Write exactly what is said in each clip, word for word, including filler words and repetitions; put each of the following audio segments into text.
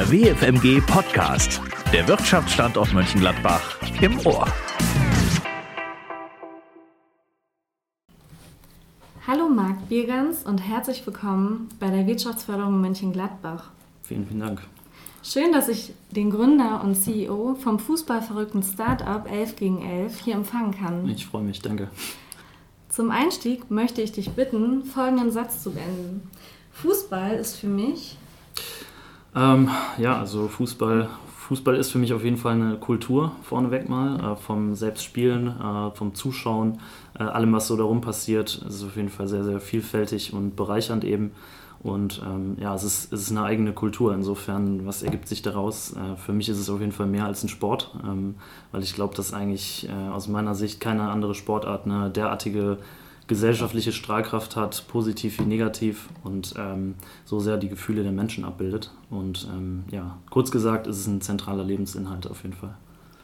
Der W F M G Podcast. Der Wirtschaftsstandort Mönchengladbach im Ohr. Hallo Marc Biergans und herzlich willkommen bei der Wirtschaftsförderung Mönchengladbach. Vielen, vielen Dank. Schön, dass ich den Gründer und C E O vom fußballverrückten Startup elf gegen elf hier empfangen kann. Ich freue mich, danke. Zum Einstieg möchte ich dich bitten, folgenden Satz zu beenden. Fußball ist für mich... Ähm, ja, also Fußball, Fußball ist für mich auf jeden Fall eine Kultur, vorneweg mal, äh, vom Selbstspielen, äh, vom Zuschauen, äh, allem, was so darum passiert. Es ist auf jeden Fall sehr, sehr vielfältig und bereichernd eben. Und ähm, ja, es ist, es ist eine eigene Kultur. Insofern, was ergibt sich daraus? Äh, für mich ist es auf jeden Fall mehr als ein Sport, ähm, weil ich glaube, dass eigentlich äh, aus meiner Sicht keine andere Sportart eine derartige gesellschaftliche Strahlkraft hat, positiv wie negativ, und ähm, so sehr die Gefühle der Menschen abbildet. Und ähm, ja, kurz gesagt, ist es ein zentraler Lebensinhalt auf jeden Fall.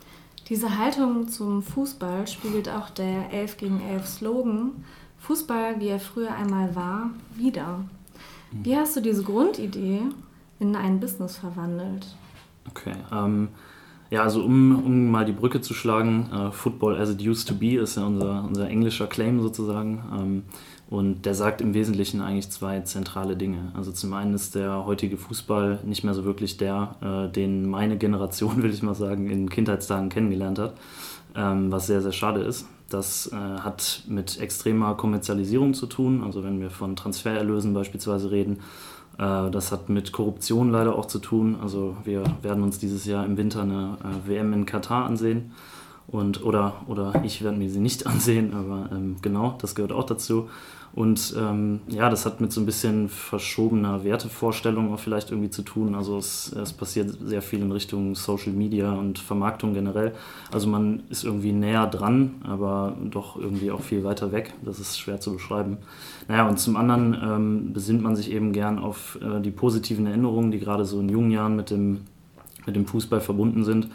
Diese Haltung zum Fußball spiegelt auch der elf gegen elf Slogan Fußball, wie er früher einmal war, wieder. Wie hast du diese Grundidee in ein Business verwandelt? Okay, ähm, ja, also um, um mal die Brücke zu schlagen, uh, Football as it used to be ist ja unser, unser englischer Claim sozusagen, ähm, und der sagt im Wesentlichen eigentlich zwei zentrale Dinge. Also zum einen ist der heutige Fußball nicht mehr so wirklich der, äh, den meine Generation, will ich mal sagen, in Kindheitstagen kennengelernt hat, ähm, was sehr, sehr schade ist. Das äh, hat mit extremer Kommerzialisierung zu tun, also wenn wir von Transfererlösen beispielsweise reden. Äh, das hat mit Korruption leider auch zu tun. Also wir werden uns dieses Jahr im Winter eine äh, W M in Katar ansehen. Und, oder, oder ich werde mir sie nicht ansehen, aber ähm, genau, das gehört auch dazu. Und ähm, ja, das hat mit so ein bisschen verschobener Wertevorstellung auch vielleicht irgendwie zu tun. Also es, es passiert sehr viel in Richtung Social Media und Vermarktung generell. Also man ist irgendwie näher dran, aber doch irgendwie auch viel weiter weg. Das ist schwer zu beschreiben. Naja, und zum anderen ähm, besinnt man sich eben gern auf äh, die positiven Erinnerungen, die gerade so in jungen Jahren mit dem, mit dem Fußball verbunden sind.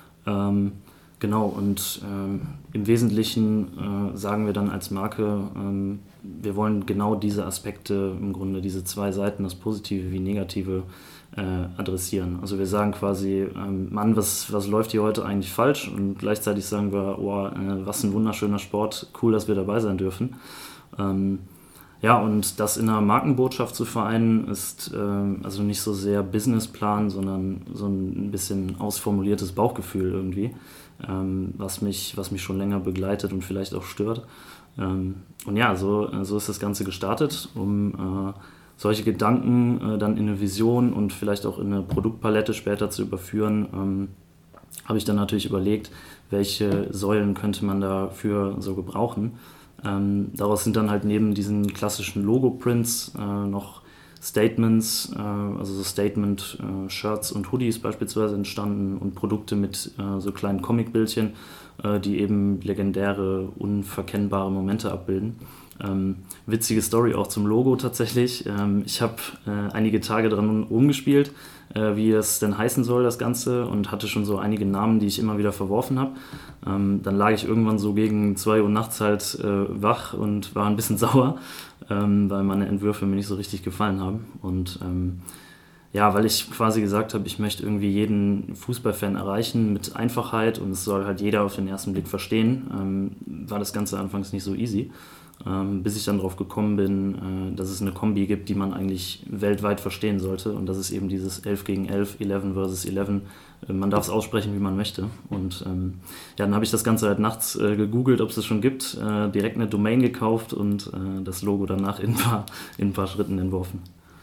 Ähm, Genau, und ähm, im Wesentlichen äh, sagen wir dann als Marke, ähm, wir wollen genau diese Aspekte, im Grunde diese zwei Seiten, das Positive wie Negative, äh, adressieren. Also wir sagen quasi, ähm, Mann, was, was läuft hier heute eigentlich falsch? Und gleichzeitig sagen wir, oh, äh, was ein wunderschöner Sport, cool, dass wir dabei sein dürfen. Ähm, Ja, und das in einer Markenbotschaft zu vereinen, ist äh, also nicht so sehr Businessplan, sondern so ein bisschen ausformuliertes Bauchgefühl irgendwie, ähm, was mich, was mich schon länger begleitet und vielleicht auch stört. Ähm, und ja, so, so ist das Ganze gestartet, um äh, solche Gedanken äh, dann in eine Vision und vielleicht auch in eine Produktpalette später zu überführen. Ähm, habe ich dann natürlich überlegt, welche Säulen könnte man dafür so gebrauchen. Ähm, daraus sind dann halt neben diesen klassischen Logo-Prints äh, noch Statements, äh, also so Statement-Shirts äh, und Hoodies beispielsweise entstanden und Produkte mit äh, so kleinen Comicbildchen, äh, die eben legendäre, unverkennbare Momente abbilden. Ähm, witzige Story auch zum Logo tatsächlich. Ähm, ich habe äh, einige Tage dran rumgespielt, äh, wie es denn heißen soll, das Ganze, und hatte schon so einige Namen, die ich immer wieder verworfen habe. Ähm, dann lag ich irgendwann so gegen zwei Uhr nachts halt äh, wach und war ein bisschen sauer, ähm, weil meine Entwürfe mir nicht so richtig gefallen haben. Und ähm, ja, weil ich quasi gesagt habe, ich möchte irgendwie jeden Fußballfan erreichen mit Einfachheit und es soll halt jeder auf den ersten Blick verstehen, ähm, war das Ganze anfangs nicht so easy. Ähm, bis ich dann drauf gekommen bin, äh, dass es eine Kombi gibt, die man eigentlich weltweit verstehen sollte, und das ist eben dieses elf gegen elf, elf versus elf. Äh, man darf es aussprechen, wie man möchte, und ähm, ja, dann habe ich das Ganze halt nachts äh, gegoogelt, ob es es schon gibt, äh, direkt eine Domain gekauft und äh, das Logo danach in ein paar, in ein paar Schritten entworfen.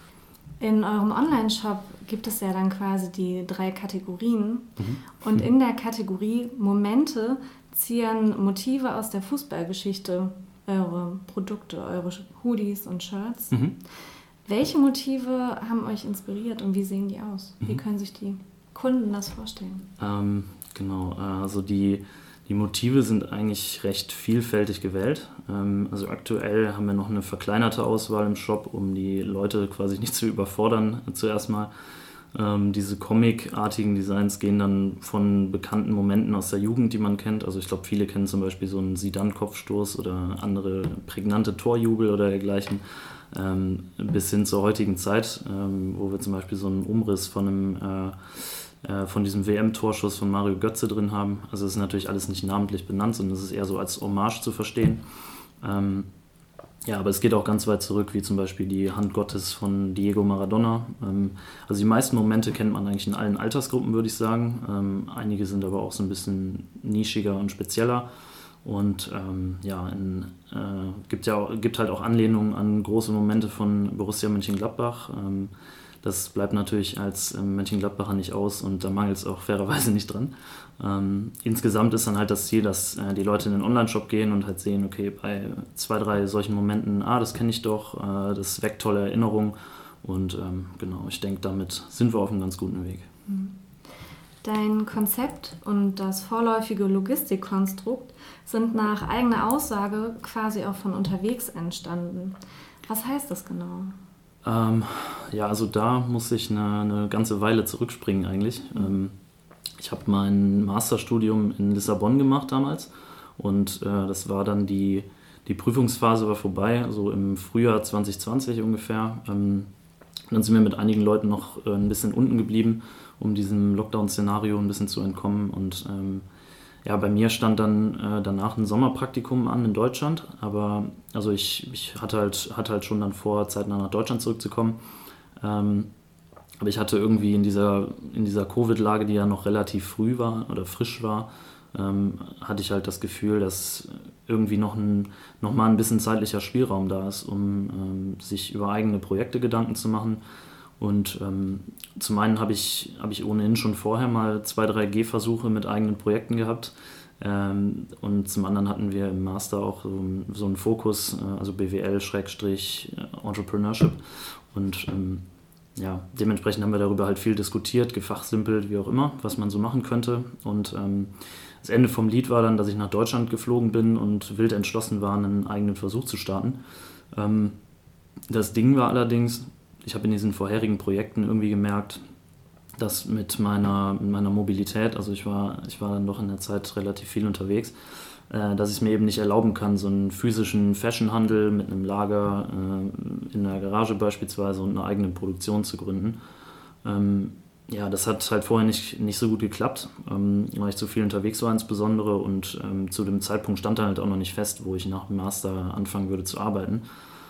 In eurem Online-Shop gibt es ja dann quasi die drei Kategorien, Mhm. und in der Kategorie Momente ziehen Motive aus der Fußballgeschichte eure Produkte, eure Hoodies und Shirts. Mhm. Welche Motive haben euch inspiriert und wie sehen die aus? Mhm. Wie können sich die Kunden das vorstellen? Ähm, genau, also die, die Motive sind eigentlich recht vielfältig gewählt. Ähm, also aktuell haben wir noch eine verkleinerte Auswahl im Shop, um die Leute quasi nicht zu überfordern, zuerst mal. Ähm, diese comicartigen Designs gehen dann von bekannten Momenten aus der Jugend, die man kennt. Also ich glaube, viele kennen zum Beispiel so einen Zidane-Kopfstoß oder andere prägnante Torjubel oder dergleichen, ähm, bis hin zur heutigen Zeit, ähm, wo wir zum Beispiel so einen Umriss von einem äh, äh, von diesem W M-Torschuss von Mario Götze drin haben. Also es ist natürlich alles nicht namentlich benannt, sondern es ist eher so als Hommage zu verstehen. Ähm, Ja, aber es geht auch ganz weit zurück, wie zum Beispiel die Hand Gottes von Diego Maradona. Also die meisten Momente kennt man eigentlich in allen Altersgruppen, würde ich sagen. Einige sind aber auch so ein bisschen nischiger und spezieller. Und ähm, ja, in, äh, gibt ja auch, gibt halt auch Anlehnungen an große Momente von Borussia Mönchengladbach. Ähm, das bleibt natürlich als ähm, Mönchengladbacher nicht aus und da mangelt es auch fairerweise nicht dran. Ähm, insgesamt ist dann halt das Ziel, dass äh, die Leute in den Online-Shop gehen und halt sehen, okay, bei zwei, drei solchen Momenten, ah, das kenne ich doch, äh, das weckt tolle Erinnerungen und ähm, genau, ich denke, damit sind wir auf einem ganz guten Weg. Dein Konzept und das vorläufige Logistikkonstrukt sind nach eigener Aussage quasi auch von unterwegs entstanden. Was heißt das genau? Ähm, ja, also da muss ich eine, eine ganze Weile zurückspringen eigentlich. Ähm, ich habe mein Masterstudium in Lissabon gemacht damals und äh, das war dann die, die Prüfungsphase war vorbei, so im Frühjahr zwanzig zwanzig ungefähr. Ähm, dann sind wir mit einigen Leuten noch äh, ein bisschen unten geblieben, um diesem Lockdown-Szenario ein bisschen zu entkommen und ähm, ja, bei mir stand dann äh, danach ein Sommerpraktikum an in Deutschland, aber also ich, ich hatte, halt, hatte halt schon dann vor, zeitnah nach Deutschland zurückzukommen. Ähm, aber ich hatte irgendwie in dieser, in dieser Covid-Lage, die ja noch relativ früh war oder frisch war, ähm, hatte ich halt das Gefühl, dass irgendwie noch, ein, noch mal ein bisschen zeitlicher Spielraum da ist, um ähm, sich über eigene Projekte Gedanken zu machen. Und ähm, zum einen habe ich, hab ich ohnehin schon vorher mal zwei, drei Gehversuche mit eigenen Projekten gehabt. Ähm, und zum anderen hatten wir im Master auch so, so einen Fokus, äh, also B W L-Entrepreneurship. Und ähm, ja, dementsprechend haben wir darüber halt viel diskutiert, gefachsimpelt, wie auch immer, was man so machen könnte. Und ähm, das Ende vom Lied war dann, dass ich nach Deutschland geflogen bin und wild entschlossen war, einen eigenen Versuch zu starten. Ähm, das Ding war allerdings, ich habe in diesen vorherigen Projekten irgendwie gemerkt, dass mit meiner, mit meiner Mobilität, also ich war, ich war dann doch in der Zeit relativ viel unterwegs, äh, dass ich es mir eben nicht erlauben kann, so einen physischen Fashionhandel mit einem Lager äh, in der Garage beispielsweise und einer eigenen Produktion zu gründen. Ähm, ja, das hat halt vorher nicht, nicht so gut geklappt, ähm, weil ich zu viel unterwegs war insbesondere und ähm, zu dem Zeitpunkt stand dann halt auch noch nicht fest, wo ich nach dem Master anfangen würde zu arbeiten.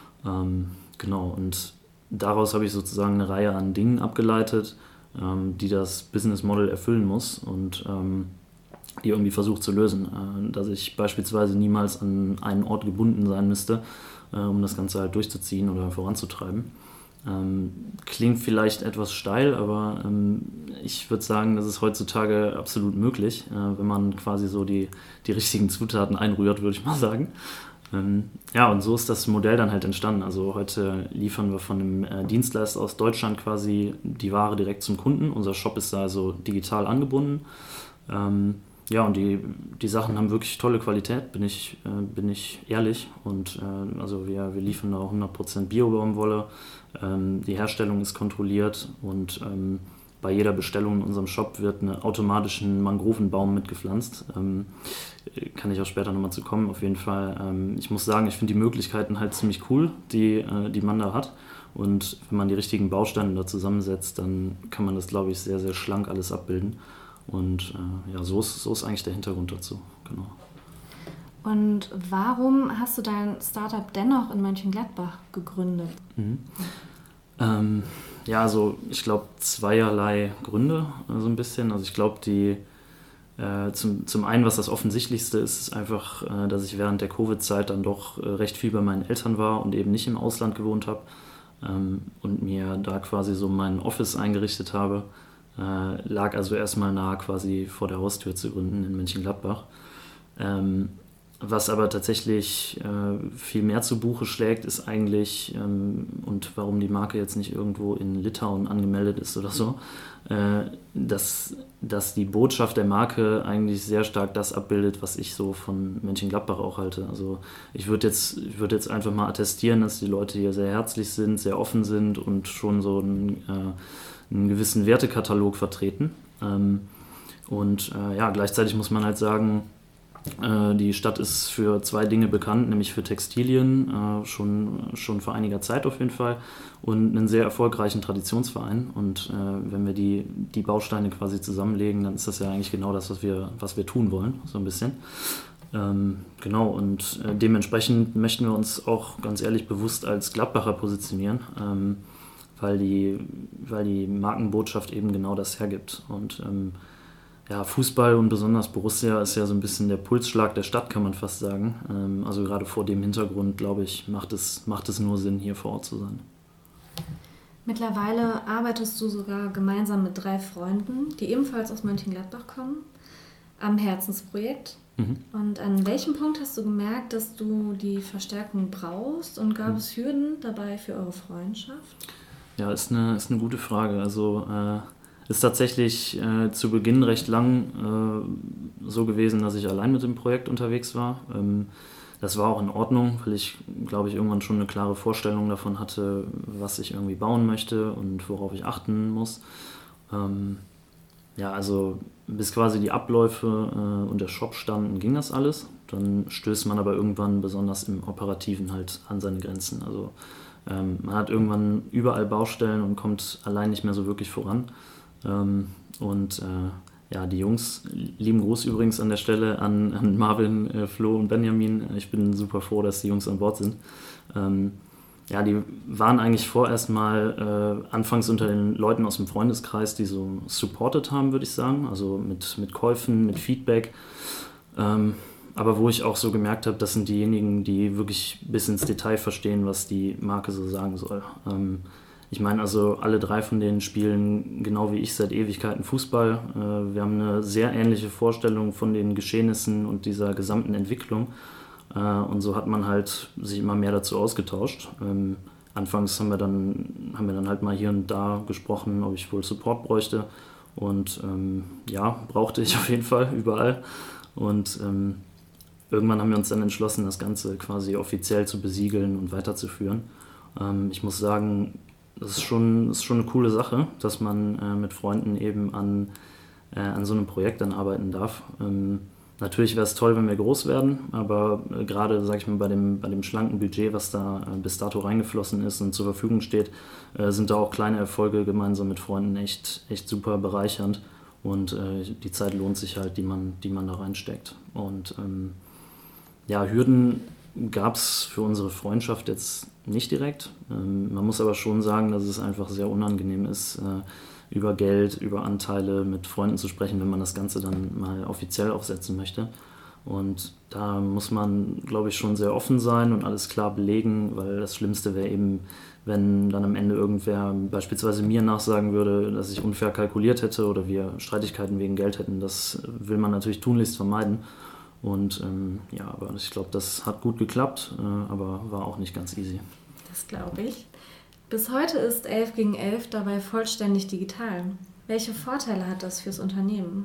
Ähm, genau, und daraus habe ich sozusagen eine Reihe an Dingen abgeleitet, ähm, die das Business Model erfüllen muss und ähm, die irgendwie versucht zu lösen. Äh, dass ich beispielsweise niemals an einen Ort gebunden sein müsste, äh, um das Ganze halt durchzuziehen oder voranzutreiben. Ähm, klingt vielleicht etwas steil, aber ähm, ich würde sagen, das ist heutzutage absolut möglich, äh, wenn man quasi so die, die richtigen Zutaten einrührt, würde ich mal sagen. Ja, und so ist das Modell dann halt entstanden. Also heute liefern wir von einem äh, Dienstleister aus Deutschland quasi die Ware direkt zum Kunden. Unser Shop ist da also digital angebunden. Ähm, ja, und die, die Sachen haben wirklich tolle Qualität, bin ich, äh, bin ich ehrlich. Und äh, also wir, wir liefern da auch hundert Prozent Bio-Baumwolle. Ähm, die Herstellung ist kontrolliert und ähm, bei jeder Bestellung in unserem Shop wird ein automatischen Mangrovenbaum mitgepflanzt. Ähm, kann ich auch später nochmal zu kommen, auf jeden Fall. Ähm, ich muss sagen, ich finde die Möglichkeiten halt ziemlich cool, die, äh, die man da hat. Und wenn man die richtigen Bausteine da zusammensetzt, dann kann man das, glaube ich, sehr, sehr schlank alles abbilden. Und äh, ja, so ist, so ist eigentlich der Hintergrund dazu. Genau. Und warum hast du dein Startup dennoch in Mönchengladbach gegründet? Mhm. Ähm, ja, also ich glaube zweierlei Gründe, so ein bisschen. Also ich glaube, die äh, zum, zum einen, was das Offensichtlichste ist, ist einfach, äh, dass ich während der Covid-Zeit dann doch äh, recht viel bei meinen Eltern war und eben nicht im Ausland gewohnt habe ähm, und mir da quasi so mein Office eingerichtet habe. Äh, lag also erstmal nahe, quasi vor der Haustür zu gründen in Mönchengladbach. Ähm, Was aber tatsächlich äh, viel mehr zu Buche schlägt, ist eigentlich, ähm, und warum die Marke jetzt nicht irgendwo in Litauen angemeldet ist oder so, äh, dass, dass die Botschaft der Marke eigentlich sehr stark das abbildet, was ich so von Mönchengladbach auch halte. Also ich würde jetzt, ich würd jetzt einfach mal attestieren, dass die Leute hier sehr herzlich sind, sehr offen sind und schon so ein, äh, einen gewissen Wertekatalog vertreten. Ähm, und äh, ja, gleichzeitig muss man halt sagen, äh, die Stadt ist für zwei Dinge bekannt, nämlich für Textilien, äh, schon, schon vor einiger Zeit auf jeden Fall, und einen sehr erfolgreichen Traditionsverein. Und äh, wenn wir die, die Bausteine quasi zusammenlegen, dann ist das ja eigentlich genau das, was wir, was wir tun wollen, so ein bisschen. Ähm, genau, und äh, dementsprechend möchten wir uns auch ganz ehrlich bewusst als Gladbacher positionieren, ähm, weil, die, weil die Markenbotschaft eben genau das hergibt. Und ähm, ja, Fußball und besonders Borussia ist ja so ein bisschen der Pulsschlag der Stadt, kann man fast sagen. Ähm, also gerade vor dem Hintergrund, glaube ich, macht es, macht es nur Sinn, hier vor Ort zu sein. Mittlerweile arbeitest du sogar gemeinsam mit drei Freunden, die ebenfalls aus Mönchengladbach kommen, am Herzensprojekt. Mhm. Und an welchem Punkt hast du gemerkt, dass du die Verstärkung brauchst, und gab mhm. es Hürden dabei für eure Freundschaft? Ja, ist eine, ist eine gute Frage. Also äh, ist tatsächlich äh, zu Beginn recht lang äh, so gewesen, dass ich allein mit dem Projekt unterwegs war. Ähm, das war auch in Ordnung, weil ich, glaube ich, irgendwann schon eine klare Vorstellung davon hatte, was ich irgendwie bauen möchte und worauf ich achten muss. Ähm, ja, also bis quasi die Abläufe äh, und der Shop standen, ging das alles. Dann stößt man aber irgendwann besonders im Operativen halt an seine Grenzen. Also ähm, man hat irgendwann überall Baustellen und kommt allein nicht mehr so wirklich voran. Ähm, und äh, ja, die Jungs, lieben Gruß übrigens an der Stelle an, an Marvin, äh, Flo und Benjamin. Ich bin super froh, dass die Jungs an Bord sind. Ähm, ja, die waren eigentlich vorerst mal äh, anfangs unter den Leuten aus dem Freundeskreis, die so supported haben, würde ich sagen. Also mit, mit Käufen, mit Feedback. Ähm, aber wo ich auch so gemerkt habe, das sind diejenigen, die wirklich bis ins Detail verstehen, was die Marke so sagen soll. Ähm, Ich meine, also alle drei von denen spielen genau wie ich seit Ewigkeiten Fußball. Äh, wir haben eine sehr ähnliche Vorstellung von den Geschehnissen und dieser gesamten Entwicklung. Äh, und so hat man halt sich immer mehr dazu ausgetauscht. Ähm, anfangs haben wir, dann, haben wir dann halt mal hier und da gesprochen, ob ich wohl Support bräuchte. Und ähm, ja, brauchte ich auf jeden Fall, überall. Und ähm, irgendwann haben wir uns dann entschlossen, das Ganze quasi offiziell zu besiegeln und weiterzuführen. Ähm, ich muss sagen, Das ist, schon, das ist schon eine coole Sache, dass man äh, mit Freunden eben an, äh, an so einem Projekt dann arbeiten darf. Ähm, natürlich wäre es toll, wenn wir groß werden, aber äh, gerade, sag ich mal, bei dem, bei dem schlanken Budget, was da äh, bis dato reingeflossen ist und zur Verfügung steht, äh, sind da auch kleine Erfolge gemeinsam mit Freunden echt, echt super bereichernd. Und äh, die Zeit lohnt sich halt, die man, die man da reinsteckt. Und ähm, ja, Hürden gab es für unsere Freundschaft jetzt nicht direkt. Ähm, man muss aber schon sagen, dass es einfach sehr unangenehm ist, äh, über Geld, über Anteile mit Freunden zu sprechen, wenn man das Ganze dann mal offiziell aufsetzen möchte. Und da muss man, glaube ich, schon sehr offen sein und alles klar belegen, weil das Schlimmste wäre eben, wenn dann am Ende irgendwer beispielsweise mir nachsagen würde, dass ich unfair kalkuliert hätte oder wir Streitigkeiten wegen Geld hätten. Das will man natürlich tunlichst vermeiden. Und ähm, ja, aber ich glaube, das hat gut geklappt, äh, aber war auch nicht ganz easy. Das glaube ich. Bis heute ist elf gegen elf dabei vollständig digital. Welche Vorteile hat das fürs Unternehmen?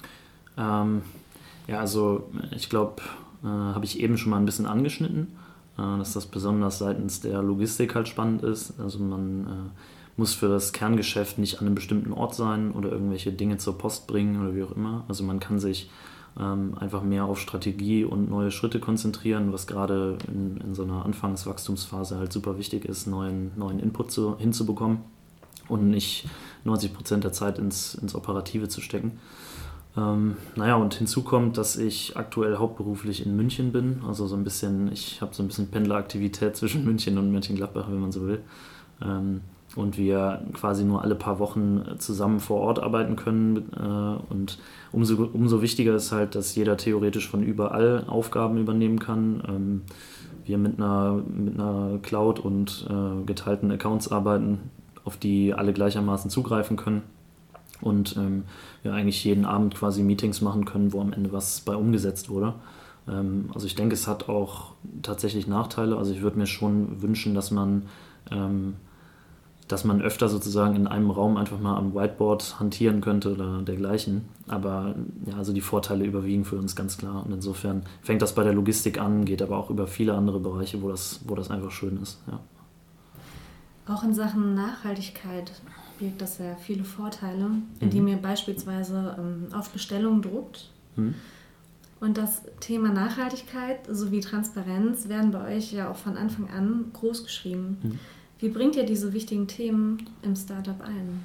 Ähm, ja, also ich glaube, äh, habe ich eben schon mal ein bisschen angeschnitten, äh, dass das besonders seitens der Logistik halt spannend ist. Also man äh, muss für das Kerngeschäft nicht an einem bestimmten Ort sein oder irgendwelche Dinge zur Post bringen oder wie auch immer. Also man kann sich einfach mehr auf Strategie und neue Schritte konzentrieren, was gerade in, in so einer Anfangswachstumsphase halt super wichtig ist, neuen, neuen Input zu, hinzubekommen und nicht neunzig Prozent der Zeit ins, ins Operative zu stecken. Ähm, naja, und hinzu kommt, dass ich aktuell hauptberuflich in München bin, also so ein bisschen, ich habe so ein bisschen Pendleraktivität zwischen München und Mönchengladbach, wenn man so will. Ähm, und wir quasi nur alle paar Wochen zusammen vor Ort arbeiten können. Äh, und umso, umso wichtiger ist halt, dass jeder theoretisch von überall Aufgaben übernehmen kann. Ähm, wir mit einer, mit einer Cloud und äh, geteilten Accounts arbeiten, auf die alle gleichermaßen zugreifen können. Und ähm, wir eigentlich jeden Abend quasi Meetings machen können, wo am Ende was bei umgesetzt wurde. Ähm, also ich denke, es hat auch tatsächlich Nachteile. Also ich würde mir schon wünschen, dass man... Ähm, dass man öfter sozusagen in einem Raum einfach mal am Whiteboard hantieren könnte oder dergleichen. Aber ja, also die Vorteile überwiegen für uns ganz klar. Und insofern fängt das bei der Logistik an, geht aber auch über viele andere Bereiche, wo das, wo das einfach schön ist. Ja. Auch in Sachen Nachhaltigkeit birgt das ja viele Vorteile, indem Mhm. ihr beispielsweise ähm, auf Bestellung druckt. Mhm. Und das Thema Nachhaltigkeit sowie Transparenz werden bei euch ja auch von Anfang an groß geschrieben. Mhm. Wie bringt ihr diese wichtigen Themen im Startup ein?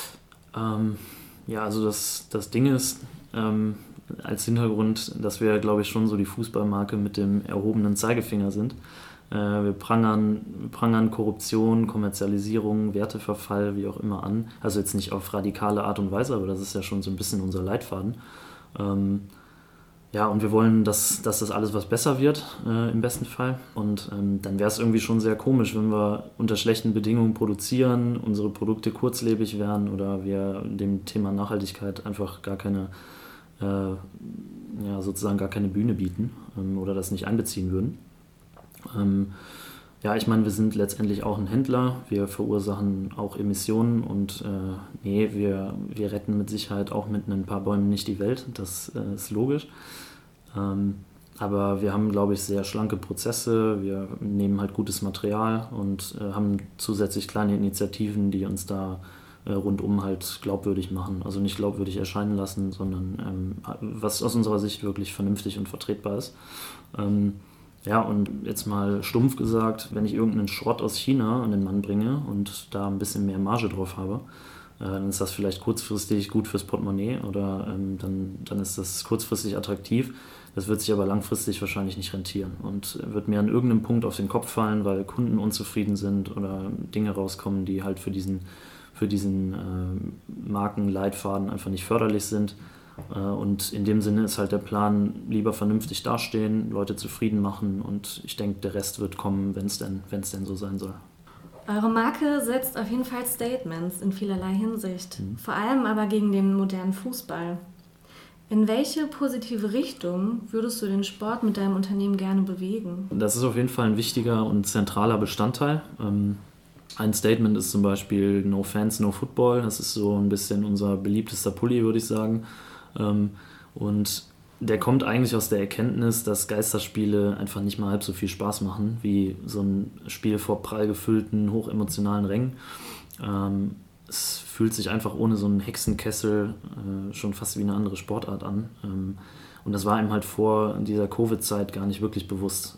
Ähm, ja, also das, das Ding ist, ähm, als Hintergrund, dass wir, glaube ich, schon so die Fußballmarke mit dem erhobenen Zeigefinger sind. Äh, wir prangern, wir prangern Korruption, Kommerzialisierung, Werteverfall, wie auch immer an. Also jetzt nicht auf radikale Art und Weise, aber das ist ja schon so ein bisschen unser Leitfaden. Ähm, Ja, und wir wollen, dass, dass das alles was besser wird, äh, im besten Fall. Und ähm, dann wäre es irgendwie schon sehr komisch, wenn wir unter schlechten Bedingungen produzieren, unsere Produkte kurzlebig wären oder wir dem Thema Nachhaltigkeit einfach gar keine, äh, ja, sozusagen gar keine Bühne bieten ähm, oder das nicht einbeziehen würden. Ähm, ja, ich meine, wir sind letztendlich auch ein Händler, wir verursachen auch Emissionen und äh, nee, wir, wir retten mit Sicherheit auch mit ein paar Bäumen nicht die Welt, das äh, ist logisch. Ähm, aber wir haben, glaube ich, sehr schlanke Prozesse, wir nehmen halt gutes Material und äh, haben zusätzlich kleine Initiativen, die uns da äh, rundum halt glaubwürdig machen. Also nicht glaubwürdig erscheinen lassen, sondern ähm, was aus unserer Sicht wirklich vernünftig und vertretbar ist. Ähm, Ja, und jetzt mal stumpf gesagt, wenn ich irgendeinen Schrott aus China an den Mann bringe und da ein bisschen mehr Marge drauf habe, äh, dann ist das vielleicht kurzfristig gut fürs Portemonnaie oder ähm, dann, dann ist das kurzfristig attraktiv. Das wird sich aber langfristig wahrscheinlich nicht rentieren und wird mir an irgendeinem Punkt auf den Kopf fallen, weil Kunden unzufrieden sind oder Dinge rauskommen, die halt für diesen, für diesen äh, Markenleitfaden einfach nicht förderlich sind. Und in dem Sinne ist halt der Plan, lieber vernünftig dastehen, Leute zufrieden machen und ich denke, der Rest wird kommen, wenn es denn, wenn es denn so sein soll. Eure Marke setzt auf jeden Fall Statements in vielerlei Hinsicht, Mhm. vor allem aber gegen den modernen Fußball. In welche positive Richtung würdest du den Sport mit deinem Unternehmen gerne bewegen? Das ist auf jeden Fall ein wichtiger und zentraler Bestandteil. Ähm, Ein Statement ist zum Beispiel No Fans, No Football. Das ist so ein bisschen unser beliebtester Pulli, würde ich sagen. Und der kommt eigentlich aus der Erkenntnis, dass Geisterspiele einfach nicht mal halb so viel Spaß machen wie so ein Spiel vor prall gefüllten, hochemotionalen Rängen. Es fühlt sich einfach ohne so einen Hexenkessel schon fast wie eine andere Sportart an. Und das war ihm halt vor dieser Covid-Zeit gar nicht wirklich bewusst.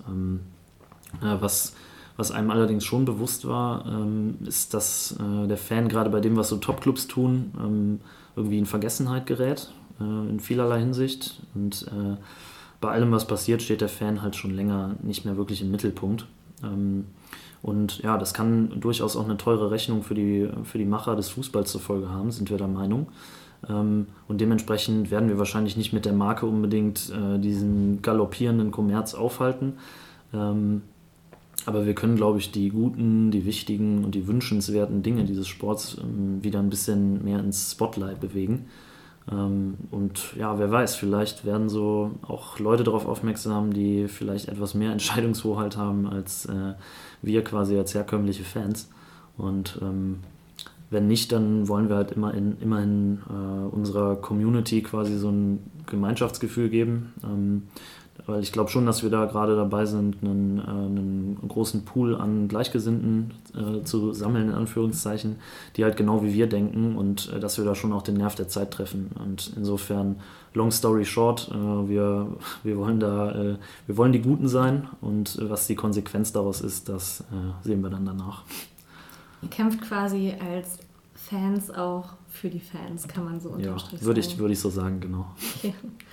Was Was einem allerdings schon bewusst war, ähm, ist, dass äh, der Fan gerade bei dem, was so Topclubs tun, ähm, irgendwie in Vergessenheit gerät, äh, in vielerlei Hinsicht. Und äh, bei allem, was passiert, steht der Fan halt schon länger nicht mehr wirklich im Mittelpunkt. Ähm, und ja, das kann durchaus auch eine teure Rechnung für die, für die Macher des Fußballs zur Folge haben, sind wir der Meinung. Ähm, und dementsprechend werden wir wahrscheinlich nicht mit der Marke unbedingt äh, diesen galoppierenden Kommerz aufhalten. Ähm, Aber wir können, glaube ich, die guten, die wichtigen und die wünschenswerten Dinge dieses Sports ähm, wieder ein bisschen mehr ins Spotlight bewegen. Ähm, und ja, wer weiß, vielleicht werden so auch Leute darauf aufmerksam, die vielleicht etwas mehr Entscheidungshoheit haben als äh, wir quasi als herkömmliche Fans. Und ähm, wenn nicht, dann wollen wir halt immer in, immerhin äh, unserer Community quasi so ein Gemeinschaftsgefühl geben. Ähm, Weil ich glaube schon, dass wir da gerade dabei sind, einen, äh, einen großen Pool an Gleichgesinnten äh, zu sammeln, in Anführungszeichen, die halt genau wie wir denken und äh, dass wir da schon auch den Nerv der Zeit treffen. Und insofern, long story short, äh, wir, wir wollen da, äh, wir wollen die Guten sein und äh, was die Konsequenz daraus ist, das äh, sehen wir dann danach. Ihr kämpft quasi als Fans auch für die Fans, kann man so unterm Ja, Strich würde sagen. ich, würde ich so sagen, genau. Okay.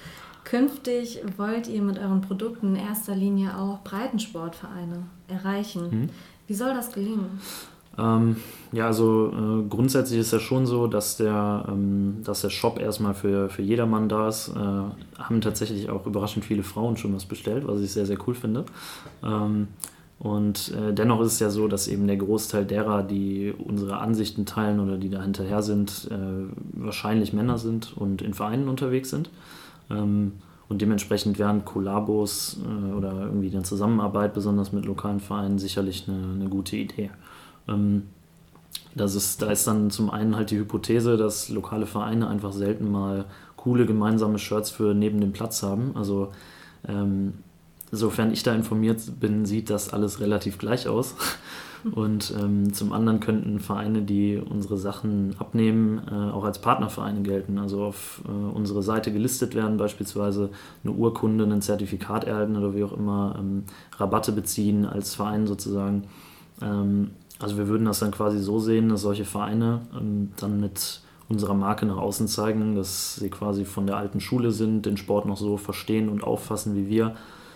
Künftig wollt ihr mit euren Produkten in erster Linie auch Breitensportvereine erreichen. Mhm. Wie soll das gelingen? Ähm, ja, also äh, grundsätzlich ist ja schon so, dass der, ähm, dass der Shop erstmal für, für jedermann da ist. Äh, haben tatsächlich auch überraschend viele Frauen schon was bestellt, was ich sehr, sehr cool finde. Ähm, und äh, dennoch ist es ja so, dass eben der Großteil derer, die unsere Ansichten teilen oder die da hinterher sind, äh, wahrscheinlich Männer sind und in Vereinen unterwegs sind. Ähm, und dementsprechend wären Kollabos äh, oder irgendwie eine Zusammenarbeit, besonders mit lokalen Vereinen, sicherlich eine, eine gute Idee. Ähm, das ist, da ist dann zum einen halt die Hypothese, dass lokale Vereine einfach selten mal coole gemeinsame Shirts für neben dem Platz haben. Also ähm, sofern ich da informiert bin, sieht das alles relativ gleich aus. Und ähm, zum anderen könnten Vereine, die unsere Sachen abnehmen, äh, auch als Partnervereine gelten. Also auf äh, unsere Seite gelistet werden, beispielsweise eine Urkunde, ein Zertifikat erhalten oder wie auch immer, ähm, Rabatte beziehen als Verein sozusagen. Ähm, also wir würden das dann quasi so sehen, dass solche Vereine ähm, dann mit unserer Marke nach außen zeigen, dass sie quasi von der alten Schule sind, den Sport noch so verstehen und auffassen wie wir.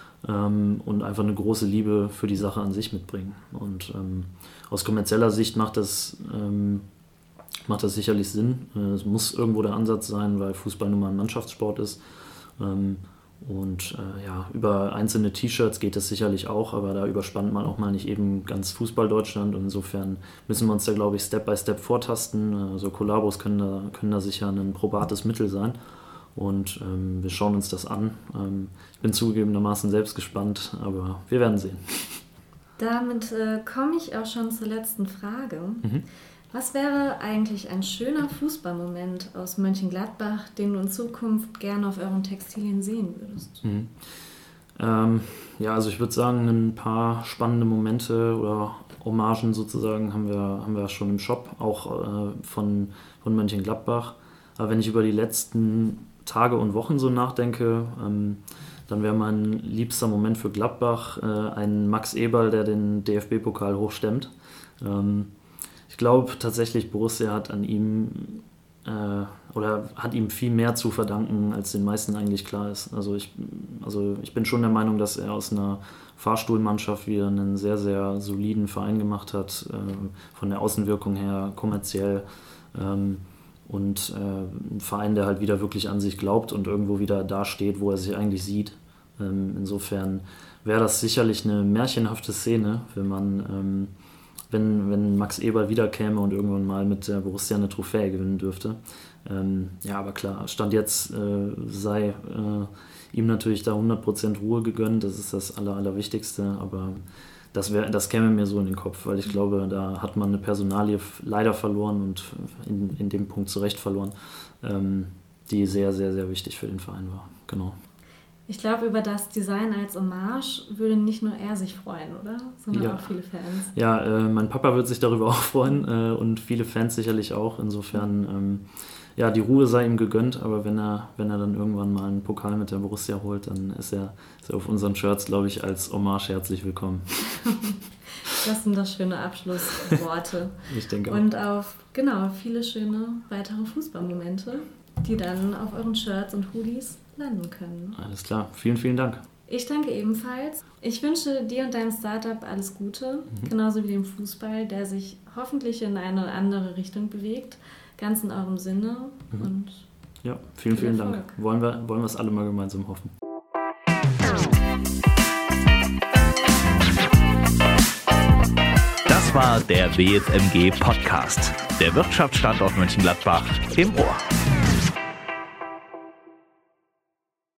Und einfach eine große Liebe für die Sache an sich mitbringen. Und ähm, aus kommerzieller Sicht macht das, ähm, macht das sicherlich Sinn. Es muss irgendwo der Ansatz sein, weil Fußball nun mal ein Mannschaftssport ist. Ähm, und äh, ja, über einzelne T-Shirts geht das sicherlich auch, aber da überspannt man auch mal nicht eben ganz Fußball-Deutschland. Und insofern müssen wir uns da, glaube ich, Step by Step vortasten. So also Kollabos können da, können da sicher ein probates Mittel sein. Und ähm, wir schauen uns das an. Ähm, ich bin zugegebenermaßen selbst gespannt, aber wir werden sehen. Damit äh, komme ich auch schon zur letzten Frage. Mhm. Was wäre eigentlich ein schöner Fußballmoment aus Mönchengladbach, den du in Zukunft gerne auf euren Textilien sehen würdest? Mhm. Ähm, ja, also ich würde sagen, ein paar spannende Momente oder Hommagen sozusagen haben wir, haben wir schon im Shop, auch äh, von, von Mönchengladbach. Aber wenn ich über die letzten Tage und Wochen so nachdenke, ähm, dann wäre mein liebster Moment für Gladbach äh, ein Max Eberl, der den D F B-Pokal hochstemmt. Ähm, ich glaube tatsächlich, Borussia hat an ihm äh, oder hat ihm viel mehr zu verdanken, als den meisten eigentlich klar ist. Also ich, also ich bin schon der Meinung, dass er aus einer Fahrstuhlmannschaft wieder einen sehr, sehr soliden Verein gemacht hat, äh, von der Außenwirkung her, kommerziell. Ähm, Und äh, ein Verein, der halt wieder wirklich an sich glaubt und irgendwo wieder da steht, wo er sich eigentlich sieht. Ähm, insofern wäre das sicherlich eine märchenhafte Szene, wenn man, ähm, wenn, wenn Max Eberl wiederkäme und irgendwann mal mit der Borussia eine Trophäe gewinnen dürfte. Ähm, ja, aber klar, Stand jetzt äh, sei äh, ihm natürlich da hundert Prozent Ruhe gegönnt, das ist das Aller, Allerwichtigste, aber Das, wär, das käme mir so in den Kopf, weil ich glaube, da hat man eine Personalie leider verloren und in, in dem Punkt zu Recht verloren, ähm, die sehr, sehr, sehr wichtig für den Verein war. Genau. Ich glaube, über das Design als Hommage würde nicht nur er sich freuen, oder? Sondern ja. auch viele Fans. Ja, äh, mein Papa wird sich darüber auch freuen äh, und viele Fans sicherlich auch. Insofern, ähm, ja, die Ruhe sei ihm gegönnt, aber wenn er, wenn er dann irgendwann mal einen Pokal mit der Borussia holt, dann ist er, ist er auf unseren Shirts, glaube ich, als Hommage herzlich willkommen. Das sind doch schöne Abschlussworte. Ich denke auch. Und auf, genau, viele schöne weitere Fußballmomente, die dann auf euren Shirts und Hoodies landen können. Alles klar, vielen, vielen Dank. Ich danke ebenfalls. Ich wünsche dir und deinem Startup alles Gute, mhm. genauso wie dem Fußball, der sich hoffentlich in eine oder andere Richtung bewegt, ganz in eurem Sinne. Mhm. Und ja, vielen, vielen Dank. Wollen wir, wollen wir es alle mal gemeinsam hoffen. Das war der W F M G Podcast, der Wirtschaftsstandort Mönchengladbach im Ohr.